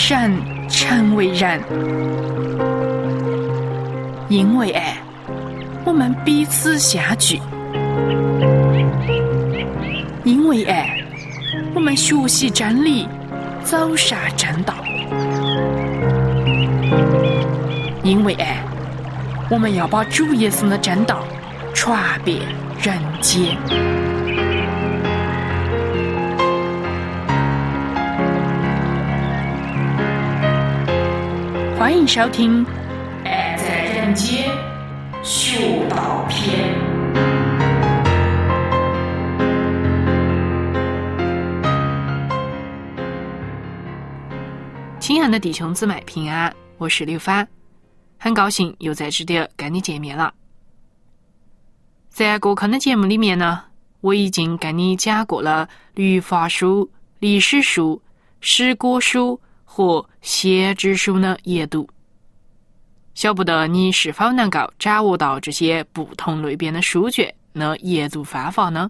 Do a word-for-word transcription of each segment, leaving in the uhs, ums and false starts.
善成为人。因为爱，我们彼此相聚；因为爱，我们学习真理，走上正道；因为爱，我们要把主耶稣的真道传遍人间。欢迎收听《爱在人间学道篇》。亲爱的弟兄姊妹平安，我是刘帆，很高兴又在这里跟你见面了。在过去的节目里面呢，我已经跟你讲过了律法书、历史书、诗歌书和先知书的研读。晓不得你是否能够掌握到这些不同类别的书卷的研读方法呢？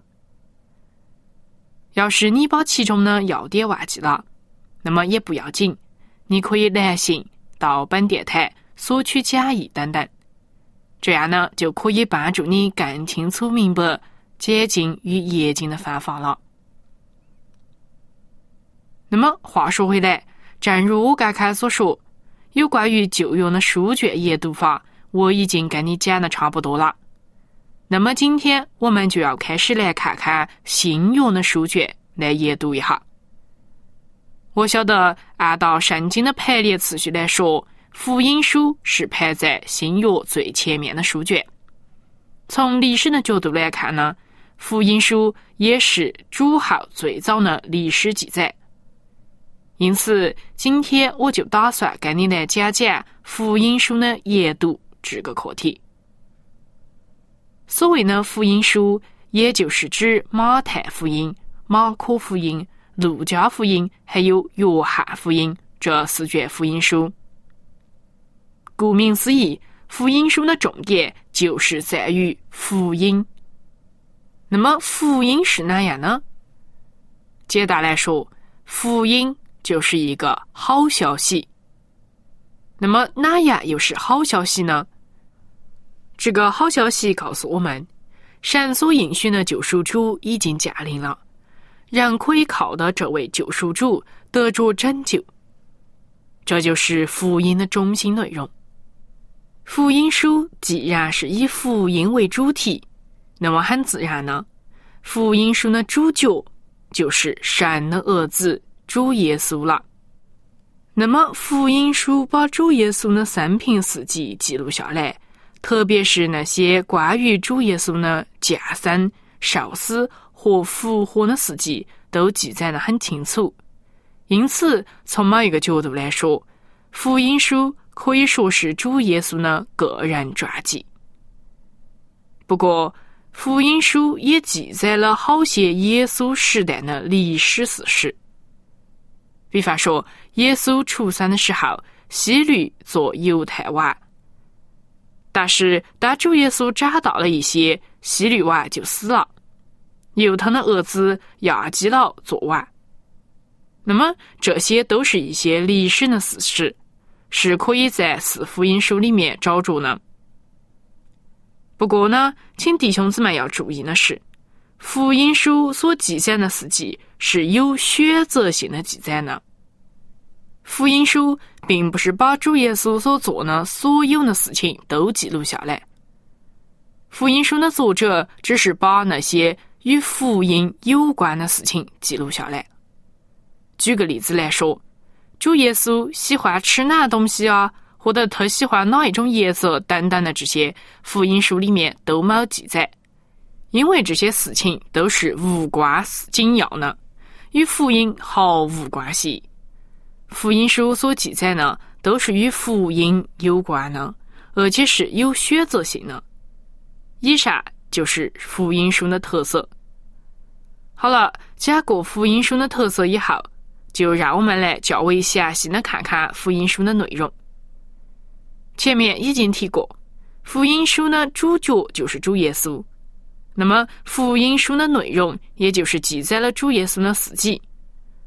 要是你把其中的要点忘记了，那么也不要紧，你可以来信到本电台索取讲义等等，这样呢就可以帮助你更清楚明白解经与研经的方法了。那么话说回来，正如我刚才所说，有关于旧约的书卷研读法，我已经跟你讲的差不多了。那么今天我们就要开始来看看新约的书卷，来研读一下。我晓得按照圣经的排列次序来说，福音书是排在新约最前面的书卷。从历史的角度来看呢，福音书也是主后最早的历史记载。因此今天我就打算跟你来讲讲福音书的研读这个课题。所谓的福音书，也就是指马太福音、马可福音、路加福音还有约翰福音这四卷福音书。顾名思义，福音书的重点就是在于福音。那么福音是哪样呢？简单来说，福音就是一个好消息。那么哪样又是好消息呢？这个好消息告诉我们，神所应许的救赎主已经降临了，人可以靠的这位救赎主得着拯救。这就是福音的中心内容。福音书既然是以福音为主题，那么很自然呢，福音书的主角就是神的儿子主耶稣了。那么福音书把主耶稣的生平事迹记录下来，特别是那些关于主耶稣的降生、受死和复活的事迹都记载得很清楚。因此从某一个角度来说，福音书可以说是主耶稣的个人传记。不过福音书也记载了好些耶稣时代的历史事实。比方说，耶稣出生的时候，希律做犹太王，但是当主耶稣长大了一些，希律王就死了，由他的儿子亚基老做王。那么这些都是一些历史的事实，是可以在四福音书里面找着的。不过呢，请弟兄姊妹要注意的是，福音书所记载的事迹是有选择性的记载呢。福音书并不是把主耶稣所做的所有的事情都记录下来，福音书的作者只是把那些与福音有关的事情记录下来。举个例子来说，主耶稣喜欢吃哪东西啊，或者他喜欢哪一种颜色等等的，这些福音书里面都没有记载，因为这些事情都是无关紧要的，与福音毫无关系。福音书所记载呢，都是与福音有关的，而且是有选择性的。以上就是福音书的特色。好了，讲过福音书的特色以后，就让我们来较为详细的看看福音书的内容。前面已经提过，福音书的主角就是主耶稣，那么福音书的内容也就是记载了主耶稣的事迹，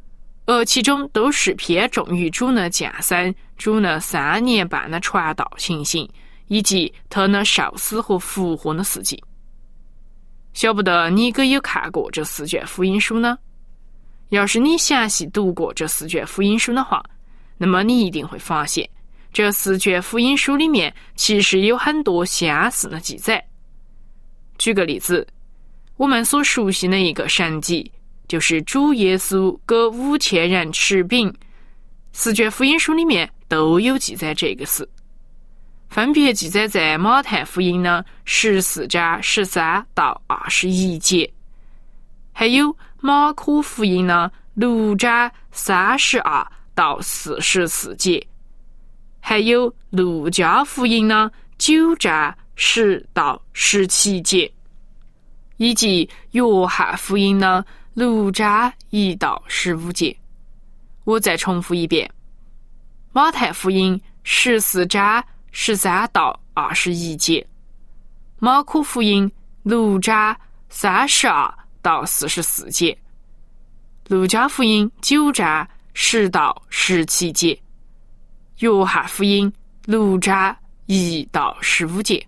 而其中都是偏重于主的降生、主的三年半的传道情形，以及他的受死和复活的事迹。晓不得你可有看过这四卷福音书呢？要是你详细读过这四卷福音书的话，那么你一定会发现，这四卷福音书里面其实有很多相似的记载。举个例子，我们所熟悉的一个神迹，就是主耶稣给五千人吃饼，四卷福音书里面都有记载这个事，分别记载在马太福音呢十四章十三到二十一节，还有马可福音呢六章三十二到四十四节，还有路加福音呢九章十到十七节，以及约翰福音呢六章一到十五节。我再重复一遍，马太福音十四章十三到二十一节，马可福音六章三十二到四十四节，路加福音九章十到十七节，约翰福音六章一到十五节。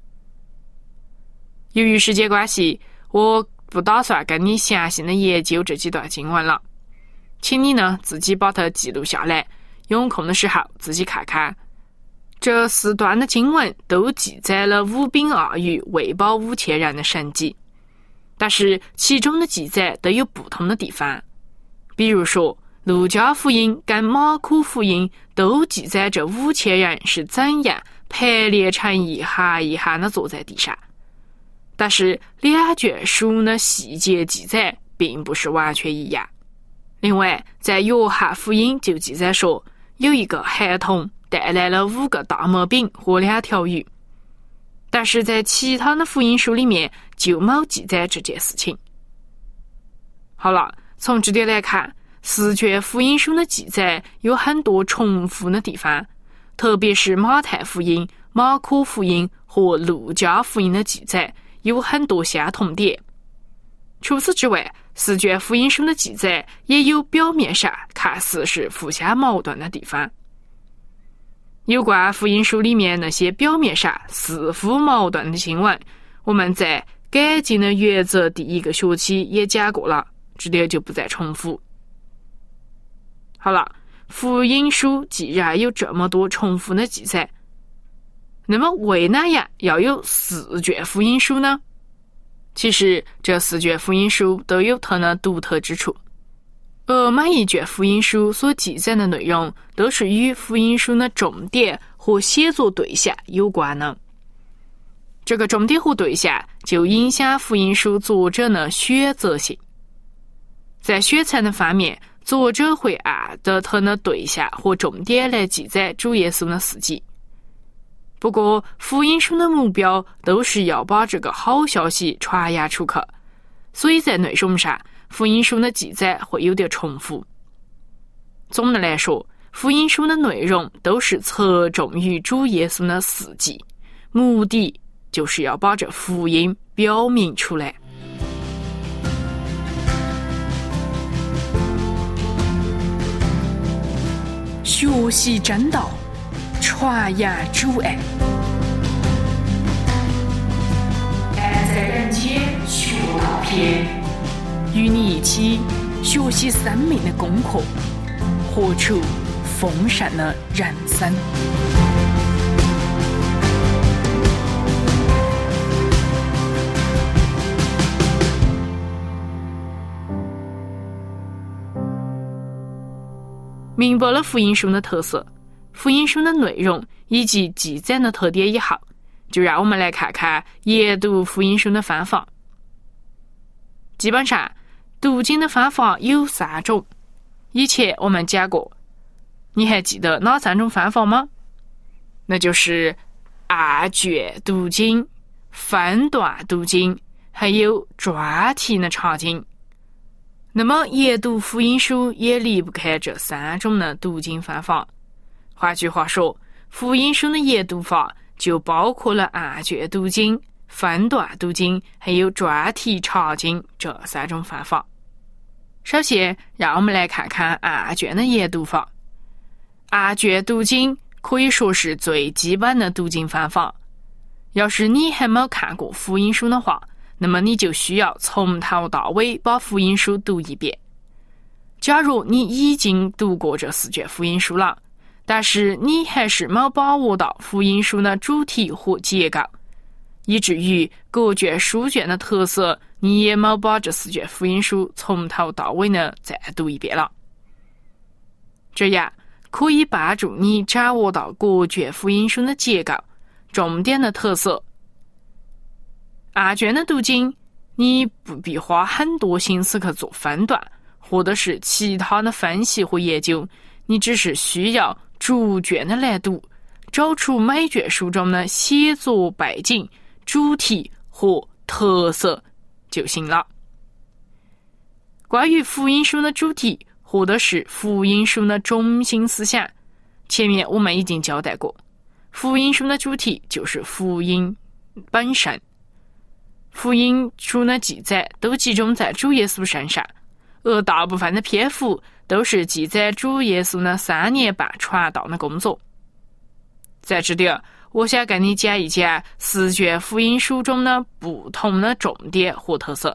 由于时间关系，我不打算跟你详细的研究这几段经文了，请你呢自己把它记录下来，有空的时候自己看看。这四段的经文都记载了五饼二鱼喂饱五千人的神迹，但是其中的记载都有不同的地方。比如说，路加福音跟马可福音都记载这五千人是怎样排列成一行一行的坐在地上，但是两卷书的细节记载并不是完全一样。另外，在约翰福音就记载说，有一个孩童带来了五个大麦饼和两条鱼，但是在其他的福音书里面就没记载这件事情。好了，从这点来看，四卷福音书的记载有很多重复的地方，特别是马太福音、马可福音和路加福音的记载有很多相同点。除此之外，四卷福音书的记载也有表面上看似是互相矛盾的地方。有关福音书里面那些表面上似乎矛盾的经文，我们在改进的原则第一个学期也讲过了，这里就不再重复。好了，福音书既然有这么多重复的记载，那么为哪样要有四卷福音书呢？其实这四卷福音书都有它的独特之处，而每一卷福音书所记载的内容都是与福音书的重点和写作对象有关的。这个重点和对象就影响福音书作者的选择性。在选材的方面，作者会按照他的对象和重点来记载主耶稣的事迹。不过，福音书的目标都是要把这个好消息传扬出去，所以在内容上，福音书的记载会有点重复。总的来说，福音书的内容都是侧重于主耶稣的事迹，目的就是要把这福音表明出来。学习真道，传扬主爱，爱在人间学道篇，与你一起学习生命的功课，活出丰盛的人生。明白了福音书的特色、福音书的内容以及记载的特点以后，就让我们来看看研读福音书的方法。基本上，读经的方法有三种，以前我们讲过，你还记得哪三种方法吗？那就是按卷读经、分段读经，还有专题的查经。那么研读福音书也离不开这三种的读经方法。换句话说，福音书的研读法就包括了按卷读经、分段读经还有专题查经这三种方法。 首先，让我们来看看案卷的研读法。案卷读经可以说是最基本的读经方法。要是你还没看过福音书的话，那么你就需要从头到尾把福音书读一遍。假如你已经读过这四卷福音书了，但是你还是没把握到福音书的主题和结构，以至于各卷书卷的特色，你也没把这四卷福音书从头到尾呢再读一遍了。这样可以帮助你掌握到各卷福音书的结构、重点的特色。案卷的读经，你不必花很多心思去做分段，或者是其他的分析和研究，你只是需要逐卷的来读，找出每卷书中的写作背景、主题和特色就行了。关于福音书的主题或者是福音书的中心思想，前面我们已经交代过，福音书的主题就是福音本身。福音书的记载都集中在主耶稣身上，而大部分的篇幅都是记载主耶稣的三年半传道的工作。在这里，我想跟你讲一讲四卷福音书中的不同的重点和特色。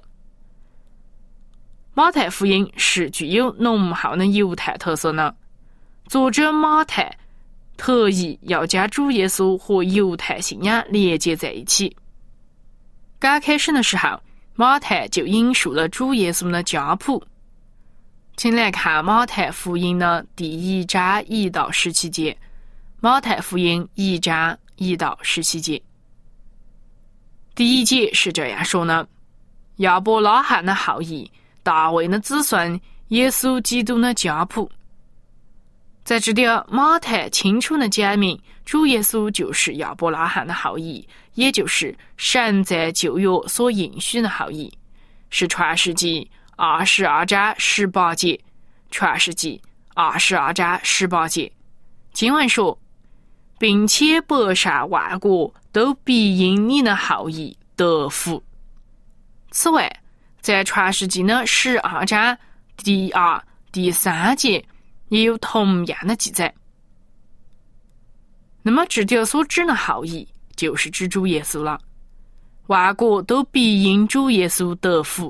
马太福音是具有浓厚的犹太特色的，作者马太特意要将主耶稣和犹太信仰连接在一起。刚开始的时候，马太就引述了主耶稣的家谱。请来看马太福音的第一章一到十七节。马太福音一章一到十七节。第一节是这样说的：亚伯拉罕的后裔，大卫的子孙，耶稣基督的家谱。在这里，马太清楚地讲明，主耶稣就是亚伯拉罕的后裔，也就是神在旧约所应许的后裔，是创世纪二十二章十八节。创世纪二十二章十八节，经文说，并且百善万国都必因你的后裔得福。此外，在创世纪的十二章第二、第三节也有同样的记载。那么这里所指的后裔就是指主耶稣了，万国都必因主耶稣得福。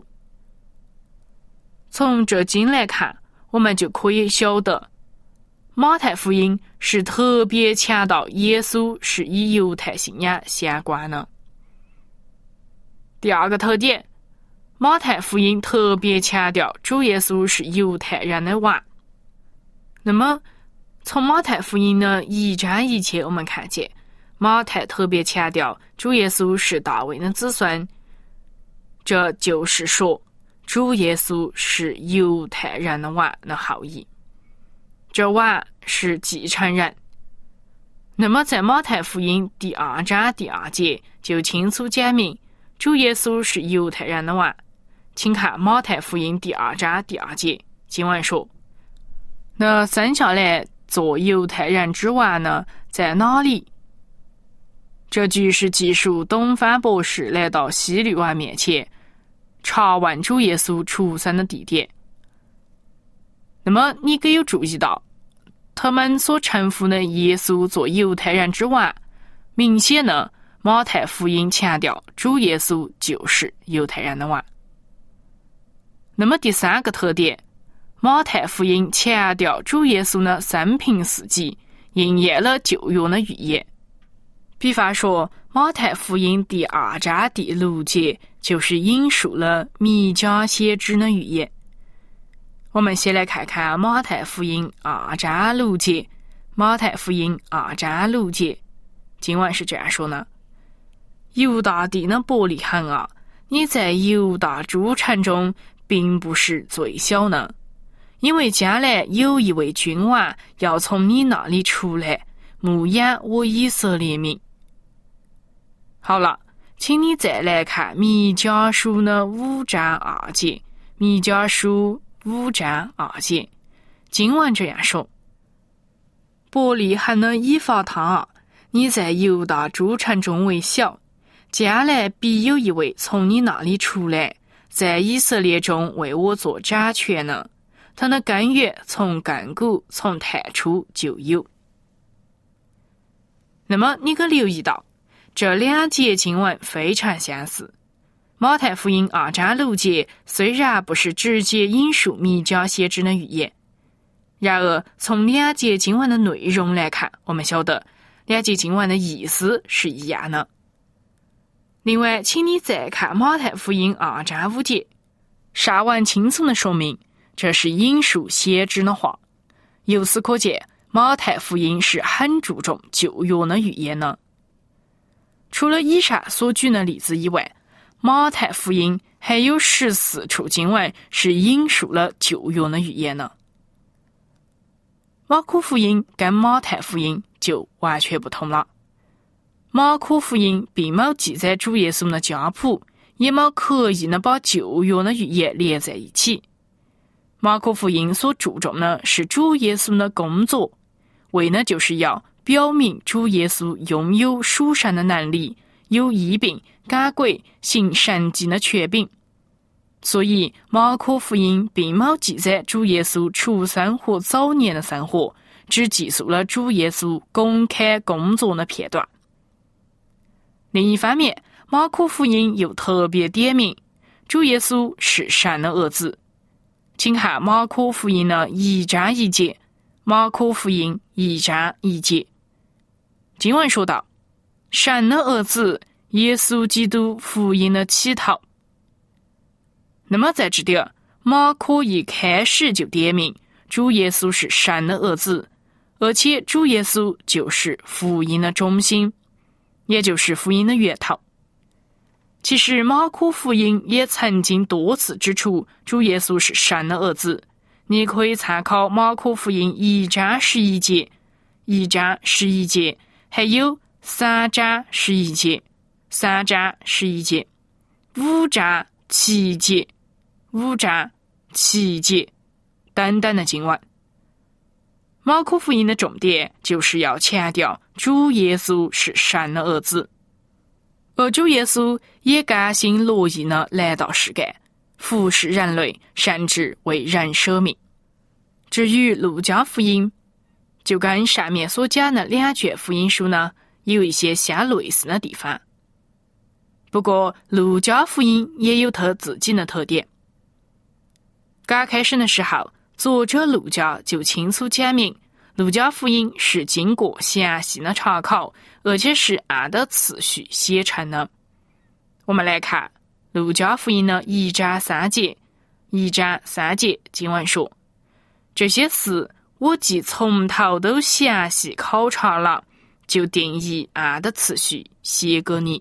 从这经来看，我们就可以晓得，马太福音是特别强调耶稣是与犹太信仰相关的。第二个特点，马太福音特别强调主耶稣是犹太人的王。那么从马太福音的一章一节我们看见，马太特别强调主耶稣是大卫的子孙，这就是说主耶稣是犹太人的王的后裔，这王是继承人。那么在马太福音第二章第二节就清楚讲明主耶稣是犹太人的王。请看马太福音第二章第二节，经文说，那生下来做犹太人之王呢，在哪里？这句是记述东方博士来到希律王面前查问主耶稣出生的地点。那么你可有注意到，他们所称呼的耶稣做犹太人之王，明显呢，马太福音强调主耶稣就是犹太人的王。那么第三个特点，马太福音强调主耶稣的生平事迹应验了旧约的预言。比方说，马太福音第二章第六节就是引述了弥迦先知的预言。我们先来看看马太福音二章六节。马太福音二章六节，经文是这样说的：犹大地的伯利恒啊，你在犹大诸城中并不是最小呢，因为将来有一位君王要从你那里出来，牧养我以色列民。好了，请你再来看弥迦书的五章二节。弥迦书五章二节，经文这样说：伯利恒的以法他啊，你在犹大诸城中为小，将来必有一位从你那里出来， 在以色列中为我做掌权呢，他的根源从亘古从太初就有。那么你可留意到，这两节经文非常相似。马太福音二章六节虽然不是直接引述弥迦先知的预言，然而从两节经文的内容来看，我们晓得两节经文的意思是一样的。另外，请你再看马太福音二章五节，上文清楚地说明这是引述先知的话。由此可见，马太福音是很注重旧约的预言的。除了以上所举的例子以外，马太福音还有十四处经文是引述了旧约的预言的。马可福音跟马太福音就完全不同了。马可福音并没有记载主耶稣的家谱，也没有刻意的把旧约的预言连在一起。马可福音所注重的是主耶稣的工作，为的就是要表明主耶稣拥有属神的能力，有医病、赶鬼、行神迹的权柄。所以马可福音并没有记载主耶稣出生和早年的生活，只记述了主耶稣公开工作的片段。另一方面，马可福音又特别点明主耶稣是神的儿子。请看马可福音的一章一节，马可福音一章一节。经文说道：神的儿子耶稣基督福音的起头。那么在这点，马可一开始就点明主耶稣是神的儿子，而且主耶稣就是福音的中心，也就是福音的源头。其实马可福音也曾经多次指出主耶稣是神的儿子，你可以参考马可福音一章十一节、一章十一节，还有三章十一节、三章十一节、五章七节、五章七节等等的经文。马可福音的重点就是要强调主耶稣是神的儿子，而主耶稣也甘心乐意地来到世间，服侍人类，甚至为人舍命。至于路加福音，就跟上面所讲的两卷福音书呢，有一些相类似的地方。不过路加福音也有它自己的特点。刚开始的时候，作者路加就清楚讲明，路加福音是经过详细的查考，而且是按照次序写成的。我们来看路加福音的一章三节，一章三节经文说：这些事我既从头都详细考察了，就定义按照次序写给你。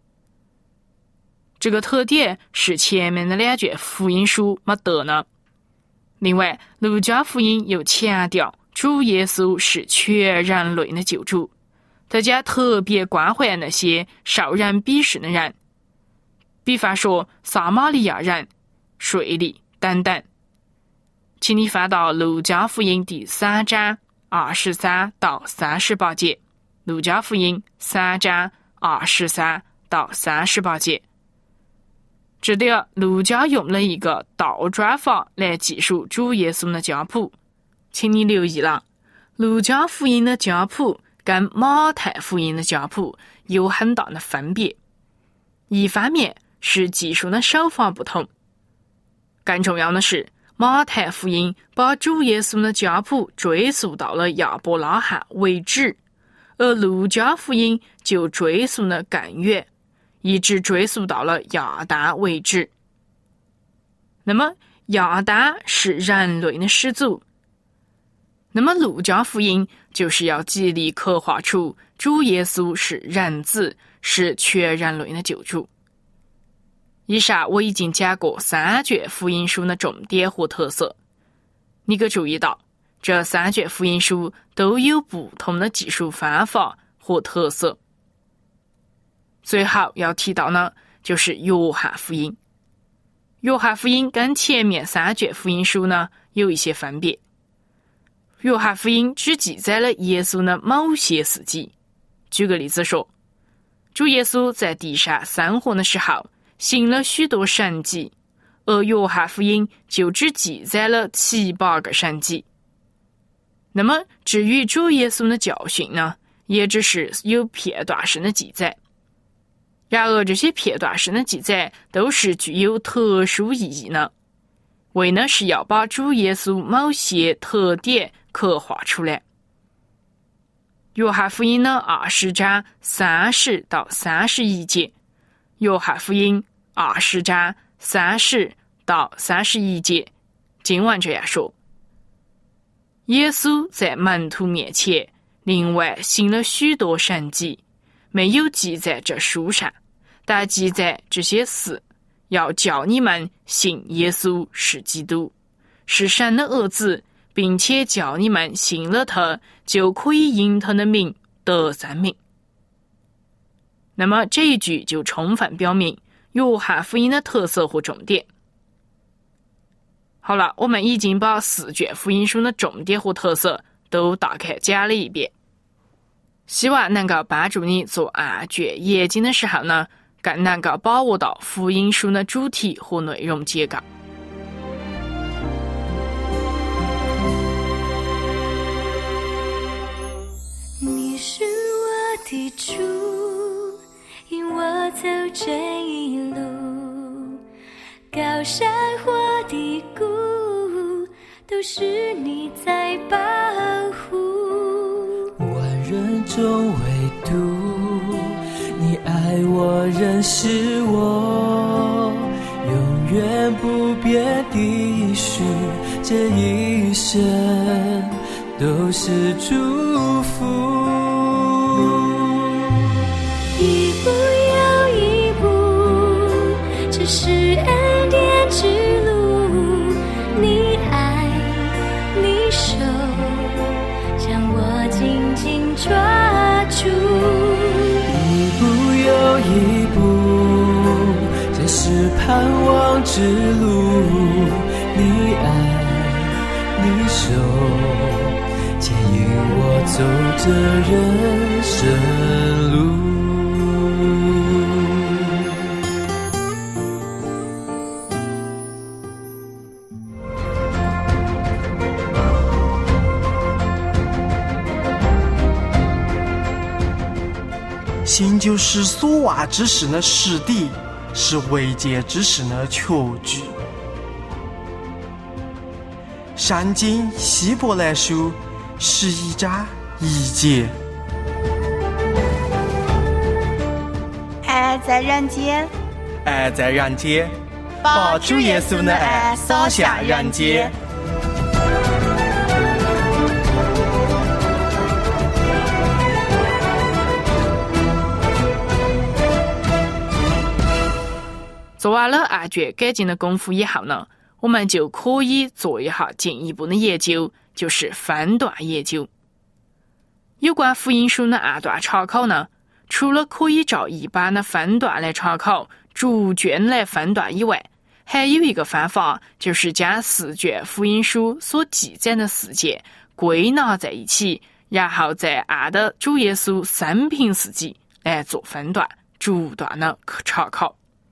这个特点是前面的两卷福音书没得呢。另外，路加福音又强调主耶稣是全人类的救主，他将特别关怀那些受人鄙视的人，比方说撒玛利亚人、税吏等等。请你翻到路加福音第三章二十三到三十八节，路加福音三章二十三到三十八节。这里路加用了一个倒转法来记述主耶稣的家谱，请你留意了，路加福音的家谱跟马太福音的家谱有很大的分别。一方面是记述的手法不同，更重要的是马太福音把主耶稣的家谱追溯到了亚伯拉罕为止，而路加福音就追溯得更远，一直追溯到了亚当为止。那么亚当是人类的始祖，那么路加福音就是要极力刻画出主耶稣是人子，是全人类的救主。以上我已经讲过三卷福音书的重点和特色，你可注意到这三卷福音书都有不同的记述方法和特色。最后要提到呢，就是约翰福音。约翰福音跟前面三卷福音书呢有一些分别。约翰福音只记载了耶稣的某些事迹。举个例子说，主耶稣在地上生活的时候，行了许多神迹， 而约翰福音就只记载了七八个神迹。那么至于主耶稣的教训呢，也只是有片段式的记载。然而这些片段式的记载都是具有特殊意义的，为的是要把主耶稣某些特点刻画出来。约翰福音的二十章三十到三十一节，约翰福音二十章三十到三十一节，经文这样说：耶稣在门徒面前另外行了许多神迹，没有记在这书上，但记在这些事，要叫你们信耶稣是基督，是神的儿子，并且叫你们信了他，就可以因他的名得生命。那么这一句就充分表明约翰福音的特色和重点。好了，我们已经把四卷福音书的重点和特色都大概讲了一遍，希望能够帮助你做案卷研经的时候呢，更能够把握到福音书的主题和内容结构。 你是我的主，引我走这一路，高山或低谷，都是你在保护。 万人中唯独你爱我，认识我，永远不变的许，这一生都是祝福。 一步又一步，这是恩典之路，你爱你手将我紧紧抓住。 一步又一步，这是盼望之路，你爱你手牵引我走这人生路。 心就是所望之事的实底，是未见之事的确据。圣经希伯来书十一章一节。 爱在人间， 爱在人间，把主耶稣的爱洒向人间。 做完了案卷改进的功夫以后呢，我们就可以做一下进一步的研究，就是分段研究。有关福音书的案段查考呢，除了可以照一般的分段来查考，逐卷来分段以外，还有一个方法，就是将四卷福音书所记载的事件归纳在一起，然后再按照主耶稣生平事迹来做分段，逐段的查考。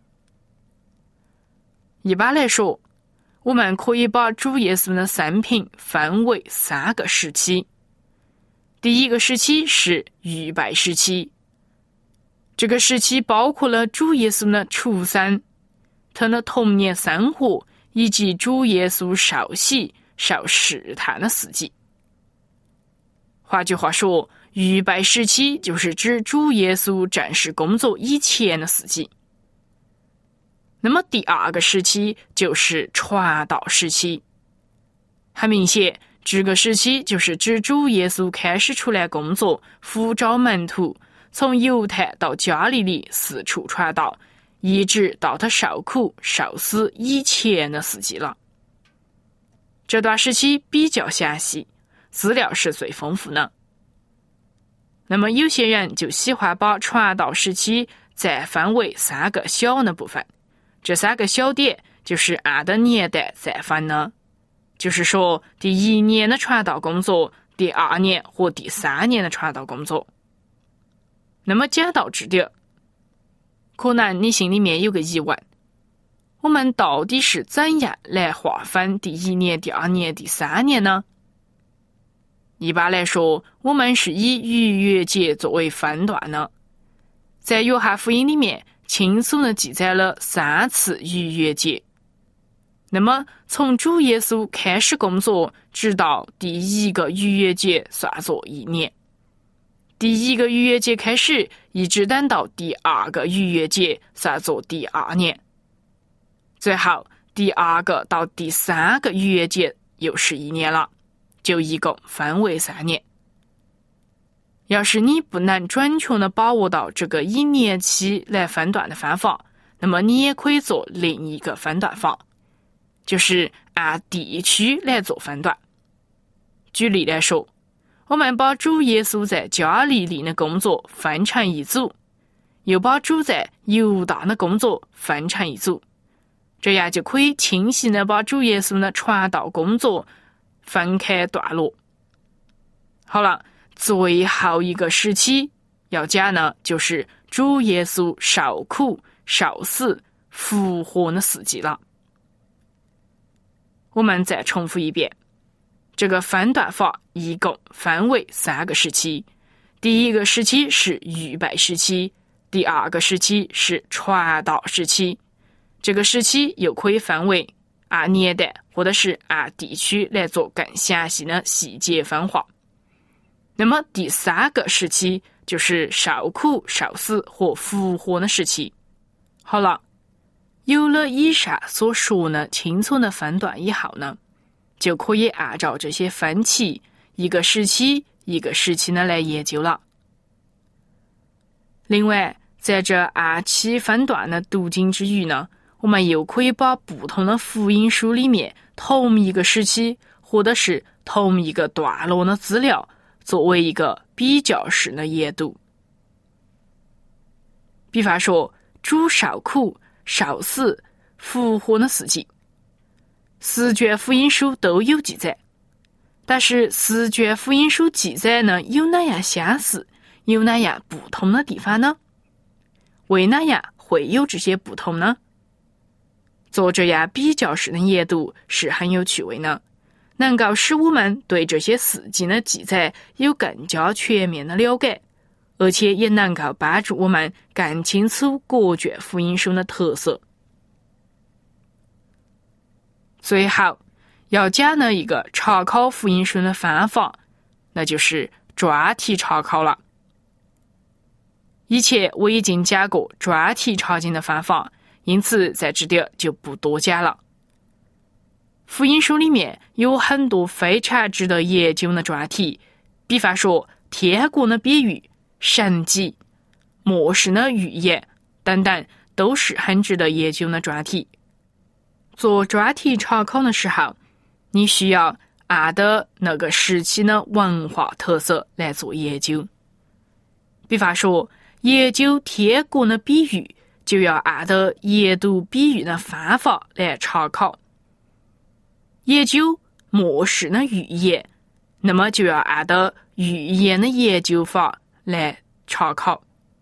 一般来说，我们可以把主耶稣的生平分为三个时期。第一个时期是预备时期，这个时期包括了主耶稣的出生、他的童年生活以及主耶稣受洗、受试探的事迹。换句话说，预备时期就是指主耶稣正式工作以前的事迹。那么第二个时期就是传道时期，很明显，这个时期就是指主耶稣开始出来工作，呼召门徒，从犹太到加利利四处传道，一直到他受苦受死以前的事迹了。这段时期比较详细，资料是最丰富的。那么有些人就喜欢把传道时期再分为三个小的部分，这三个小点就是按的年代再分的，就是说第一年的传道工作，第二年和第三年的传道工作。那么讲到这点，可能你心里面有个疑问， 我们到底是怎样来划分第一年、第二年、第三年呢？一般来说，我们是以逾越节作为分段的。在约翰福音里面，清楚地记载了三次逾越节。那么，从主耶稣开始工作，直到第一个逾越节算作一年。第一个逾越节开始，一直等到第二个逾越节算作第二年。最后，第二个到第三个逾越节又是一年了，就一共分为三年。要是你不能准确地把握到这个以年期来分段的方法，那么你也可以做另一个分段法，就是按地区来做分段。举例来说，我们把主耶稣在加利利的工作分成一组，又把主在犹大的工作分成一组，这样就可以清晰地把主耶稣的传道工作分开段落。好了，最后一个时期要讲的就是主耶稣受苦、受死、复活的事迹了。我们再重复一遍，这个分段法一共分为三个时期。第一个时期是预备时期，第二个时期是传道时期。这个时期又可以分为按年代或者是按地区来做更详细的细节分化。那么第三个时期就是受苦、受死和复活的时期。好了，有了以上所说的清楚的分段以后呢，就可以按照这些分期，一个时期一个时期的来研究了。另外，在这按期分段的读经之余呢，我们又可以把不同的福音书里面同一个时期或者是同一个段落的资料作为一个比较式的研读。比方说，主受苦、受死、复活的事迹，十卷福音书都有记载，但是十卷福音书记载呢，有哪样相似，有哪样不同的地方呢？为哪样会有这些不同呢？做这样比较式的研读是很有趣味的，能够使我们对这些事迹的记载有更加全面的了解，而且也能够帮助我们更清楚各卷福音书的特色。最后要讲的一个查考福音书的方法，那就是专题查考了。以前我已经讲过专题查经的方法，因此在这里就不多讲了。福音书里面有很多非常值得研究的专题，比方说天国的比喻、神迹、末世的预言等等，都是很值得研究的专题。做专题查考的时候，你需要按的那个时期的文化特色来做研究。比方说，研究天国的比喻，就要按的研读比喻的方法来查考。研究末世的预言，那么就要按照预言的研究法来查考。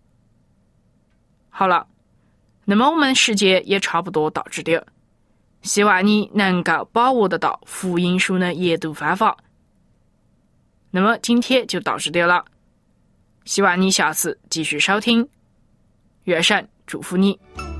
好了，那么我们时间也差不多到这里，希望你能够把握得到福音书的研读方法。那么今天就到这里了，希望你下次继续收听，愿神祝福你。